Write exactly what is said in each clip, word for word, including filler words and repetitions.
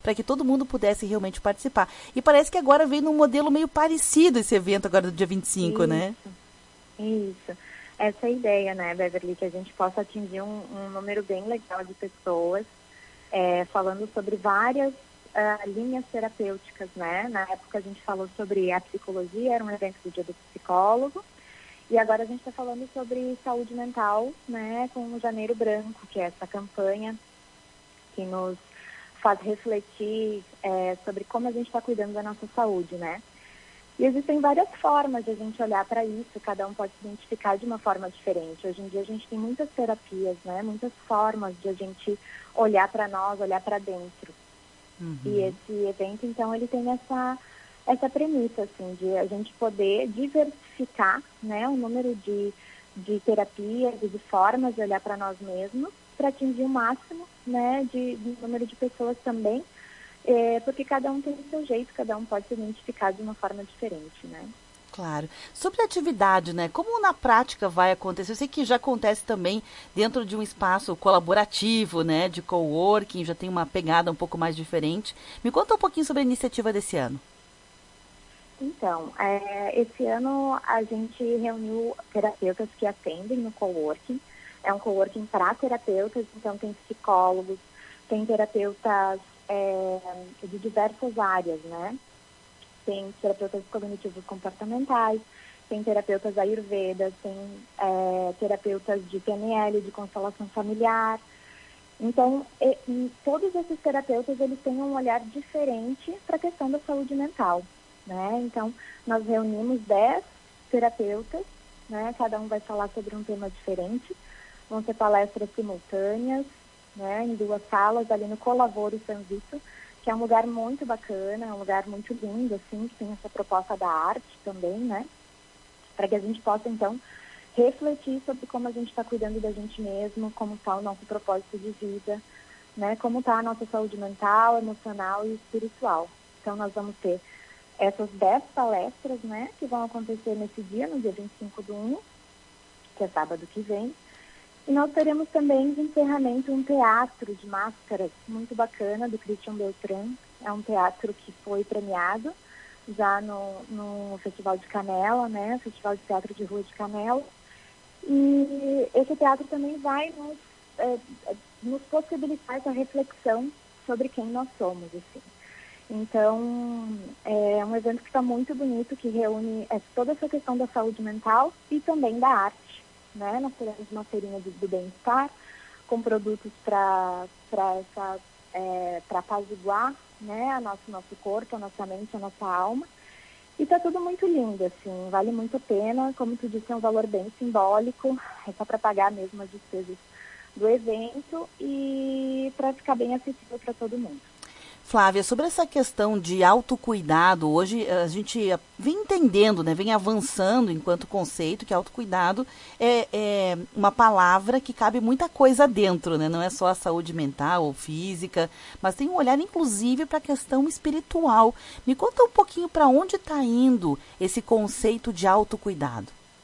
para que todo mundo pudesse realmente participar. E parece que agora vem num modelo meio parecido esse evento agora do dia vinte e cinco, Isso, né? Isso. Essa é a ideia, né, Beverly, que a gente possa atingir um, um número bem legal de pessoas, é, falando sobre várias uh, linhas terapêuticas, né? Na época a gente falou sobre a psicologia, era um evento do Dia do Psicólogo, e agora a gente está falando sobre saúde mental, né, com o Janeiro Branco, que é essa campanha que nos faz refletir é, sobre como a gente está cuidando da nossa saúde, né? E existem várias formas de a gente olhar para isso, cada um pode se identificar de uma forma diferente. Hoje em dia a gente tem muitas terapias, né? Muitas formas de a gente olhar para nós, olhar para dentro. Uhum. E esse evento, então, ele tem essa, essa premissa, assim, de a gente poder diversificar, né, o número de, de terapias e de formas de olhar para nós mesmos, para atingir o máximo, né, de, de número de pessoas também, é, porque cada um tem o seu jeito, cada um pode se identificar de uma forma diferente, né? Claro. Sobre a atividade, né? Como na prática vai acontecer? Eu sei que já acontece também dentro de um espaço colaborativo, né? De coworking, já tem uma pegada um pouco mais diferente. Me conta um pouquinho sobre a iniciativa desse ano. Então, é, esse ano a gente reuniu terapeutas que atendem no coworking. É um coworking para terapeutas, então tem psicólogos, tem terapeutas é, de diversas áreas, né? Tem terapeutas cognitivos comportamentais, tem terapeutas ayurvedas, tem é, terapeutas de P N L, de constelação familiar. Então, e, e todos esses terapeutas, eles têm um olhar diferente para a questão da saúde mental, né? Então, nós reunimos dez terapeutas, né? Cada um vai falar sobre um tema diferente. Vão ser palestras simultâneas, né? Em duas salas, ali no Colavoro San Vito, que é um lugar muito bacana, um lugar muito lindo, assim, que tem essa proposta da arte também, né? Para que a gente possa, então, refletir sobre como a gente está cuidando da gente mesmo, como está o nosso propósito de vida, né? Como está a nossa saúde mental, emocional e espiritual. Então, nós vamos ter essas dez palestras, né? Que vão acontecer nesse dia, no dia vinte e cinco do um, que é sábado que vem. E nós teremos também de encerramento um teatro de máscaras muito bacana do Christian Beltrán. É um teatro que foi premiado já no, no Festival de Canela, né? Festival de Teatro de Rua de Canela. E esse teatro também vai nos, é, nos possibilitar essa reflexão sobre quem nós somos, assim. Então, é um evento que está muito bonito, que reúne é, toda essa questão da saúde mental e também da arte. Né? Nós teremos uma feirinha do, do bem-estar com produtos para essa é, para apaziguar, né, a nosso, nosso corpo, a nossa mente, a nossa alma. E está tudo muito lindo, assim, vale muito a pena. Como tu disse, é um valor bem simbólico, é só para pagar mesmo as despesas do evento e para ficar bem acessível para todo mundo. Flávia, sobre essa questão de autocuidado, hoje a gente vem entendendo, né, vem avançando enquanto conceito que autocuidado é, é uma palavra que cabe muita coisa dentro, né? Não é só a saúde mental ou física, mas tem um olhar inclusive para a questão espiritual. Me conta um pouquinho para onde está indo esse conceito de autocuidado.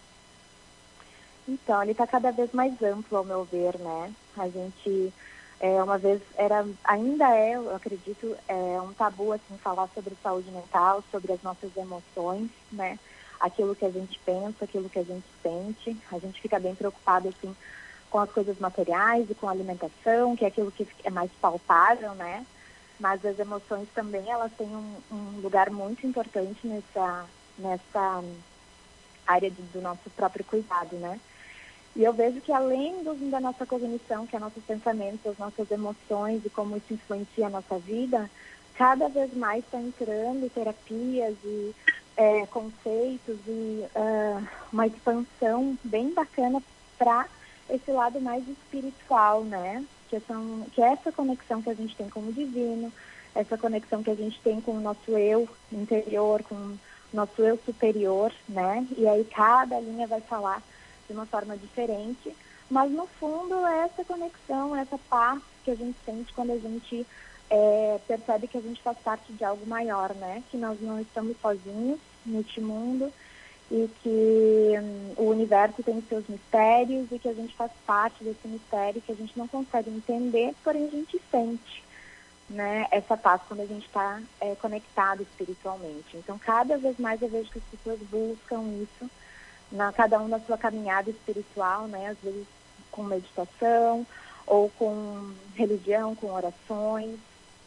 Então, ele está cada vez mais amplo, ao meu ver, né? A gente... É, uma vez era, ainda é, eu acredito, é um tabu assim falar sobre saúde mental, sobre as nossas emoções, né? Aquilo que a gente pensa, aquilo que a gente sente. A gente fica bem preocupado assim com as coisas materiais e com a alimentação, que é aquilo que é mais palpável, né? Mas as emoções também, elas têm um, um lugar muito importante nessa nessa área do, do nosso próprio cuidado, né? E eu vejo que além do, da nossa cognição, que é nossos pensamentos, as nossas emoções e como isso influencia a nossa vida, cada vez mais está entrando terapias e é, conceitos e uh, uma expansão bem bacana para esse lado mais espiritual, né? Que, são, que é essa conexão que a gente tem com o divino, essa conexão que a gente tem com o nosso eu interior, com o nosso eu superior, né? E aí cada linha vai falar de uma forma diferente, mas no fundo é essa conexão, essa paz que a gente sente quando a gente é, percebe que a gente faz parte de algo maior, né? Que nós não estamos sozinhos neste mundo e que hum, o universo tem seus mistérios e que a gente faz parte desse mistério que a gente não consegue entender, porém a gente sente, né, essa paz quando a gente está é, conectado espiritualmente. Então, cada vez mais eu vejo que as pessoas buscam isso, na, cada um na sua caminhada espiritual, né, às vezes com meditação, ou com religião, com orações,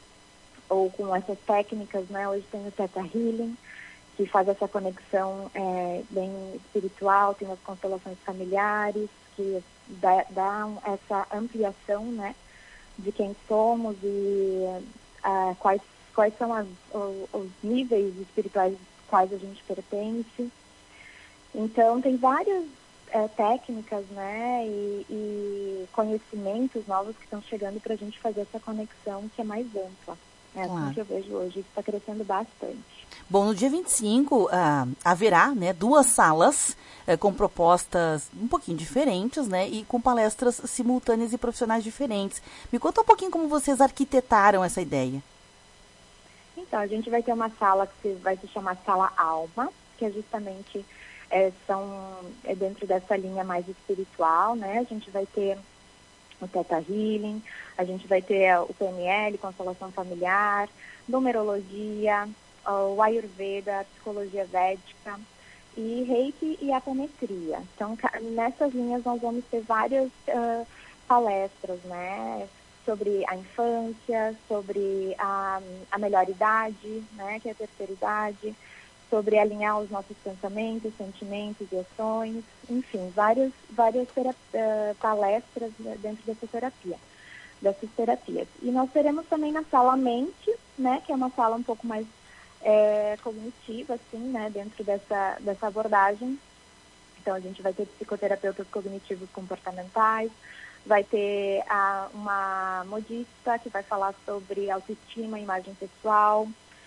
ou com essas técnicas, né, hoje tem o Theta Healing, que faz essa conexão é, bem espiritual, tem as constelações familiares, que dá, dá essa ampliação, né, de quem somos e uh, quais, quais são as, os, os níveis espirituais quais a gente pertence. Então, tem várias é, técnicas, né, e, e conhecimentos novos que estão chegando para a gente fazer essa conexão que é mais ampla. É Claro. assim que eu vejo hoje, isso está crescendo bastante. Bom, no dia vinte e cinco uh, haverá, né, duas salas uh, com propostas um pouquinho diferentes, né, e com palestras simultâneas e profissionais diferentes. Me conta um pouquinho como vocês arquitetaram essa ideia. Então, a gente vai ter uma sala que vai se chamar Sala Alma, que é justamente é, são, é dentro dessa linha mais espiritual, né? A gente vai ter o Theta Healing, a gente vai ter o P N L, constelação familiar, numerologia, o Ayurveda, a psicologia védica e Reiki e apometria. Então, nessas linhas nós vamos ter várias uh, palestras, né? Sobre a infância, sobre a, a melhor idade, né? Que é a terceira idade, sobre alinhar os nossos pensamentos, sentimentos e ações, enfim, várias, várias uh, palestras dentro dessa terapia, dessas terapias. E nós teremos também na sala Mente, né, que é uma sala um pouco mais é, cognitiva, assim, né, dentro dessa, dessa abordagem. Então, a gente vai ter psicoterapeutas cognitivos comportamentais, vai ter a, uma modista que vai falar sobre autoestima e imagem pessoal,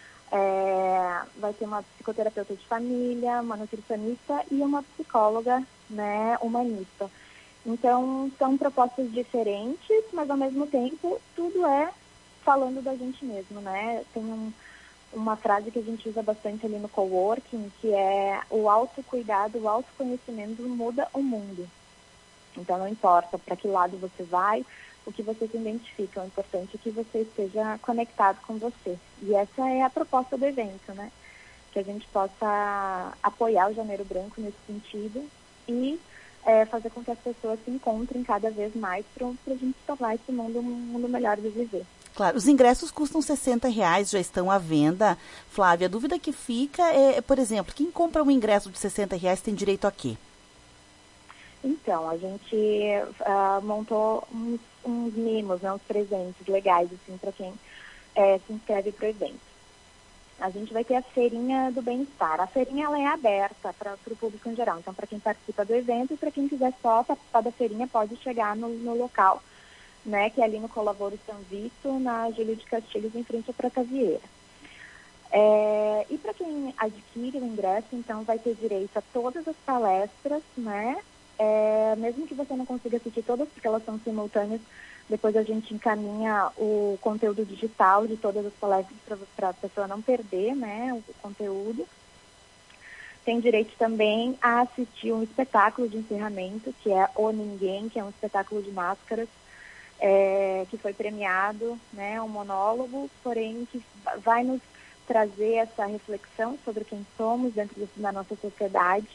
É, vai ter uma psicoterapeuta de família, uma nutricionista e uma psicóloga, né, humanista. Então, são propostas diferentes, mas ao mesmo tempo, tudo é falando da gente mesmo, né? Tem um, uma frase que a gente usa bastante ali no coworking, que é o autocuidado, o autoconhecimento muda o mundo. Então, não importa para que lado você vai, o que você se identifica, o importante é que você esteja conectado com você. E essa é a proposta do evento, né? Que a gente possa apoiar o Janeiro Branco nesse sentido e é, fazer com que as pessoas se encontrem cada vez mais para a gente tornar esse mundo um mundo melhor de viver. Claro, os ingressos custam sessenta reais, já estão à venda. Flávia, a dúvida que fica é, por exemplo, quem compra um ingresso de sessenta reais tem direito a quê? Então, a gente uh, montou uns, uns mimos, né, uns presentes legais, assim, para quem é, se inscreve para o evento. A gente vai ter a Feirinha do Bem-Estar. A feirinha, ela é aberta para o público em geral. Então, para quem participa do evento e para quem quiser só participar da feirinha, pode chegar no, no local, né, que é ali no Colavoro São Vito, na Júlio de Castilhos, em frente à Prata Vieira. É, e para quem adquire o ingresso, então, vai ter direito a todas as palestras, né, É, mesmo que você não consiga assistir todas, porque elas são simultâneas, depois a gente encaminha o conteúdo digital de todas as palestras para a pessoa não perder, né, o conteúdo. Tem direito também a assistir um espetáculo de encerramento, que é O Ninguém, que é um espetáculo de máscaras, é, que foi premiado, né, um monólogo, porém que vai nos trazer essa reflexão sobre quem somos dentro desse, da nossa sociedade.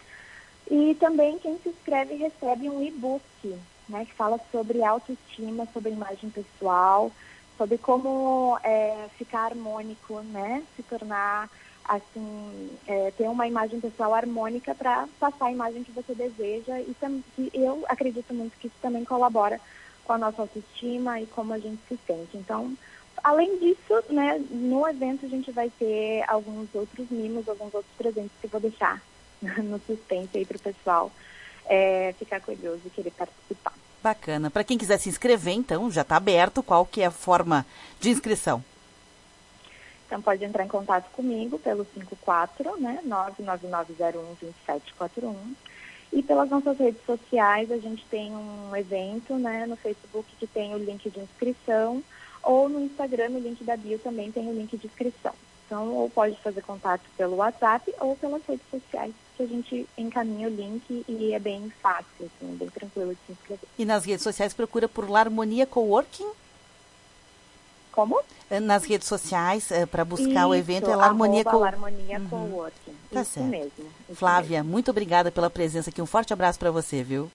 E também quem se inscreve recebe um e-book, né, que fala sobre autoestima, sobre imagem pessoal, sobre como é, ficar harmônico, né, se tornar, assim, é, ter uma imagem pessoal harmônica para passar a imagem que você deseja. E tam, que eu acredito muito que isso também colabora com a nossa autoestima e como a gente se sente. Então, além disso, né, no evento a gente vai ter alguns outros mimos, alguns outros presentes que eu vou deixar no suspense aí para o pessoal é, ficar curioso e querer participar. Bacana. Para quem quiser se inscrever, então, já está aberto. Qual que é a forma de inscrição? Então, pode entrar em contato comigo pelo cinco quatro, né, nove nove nove zero um dois sete quatro um. E pelas nossas redes sociais, a gente tem um evento, né, no Facebook que tem o link de inscrição, ou no Instagram, no link da bio, também tem o link de inscrição. Então, ou pode fazer contato pelo WhatsApp ou pelas redes sociais, que a gente encaminha o link e é bem fácil, assim, bem tranquilo de se inscrever. E nas redes sociais procura por Larmonia Coworking? Como? Nas redes sociais, para buscar Isso, o evento, é Larmonia arroba Co... Larmonia Uhum. Coworking. Tá Isso certo. mesmo. Isso Flávia, mesmo. muito obrigada pela presença aqui. Um forte abraço para você, viu?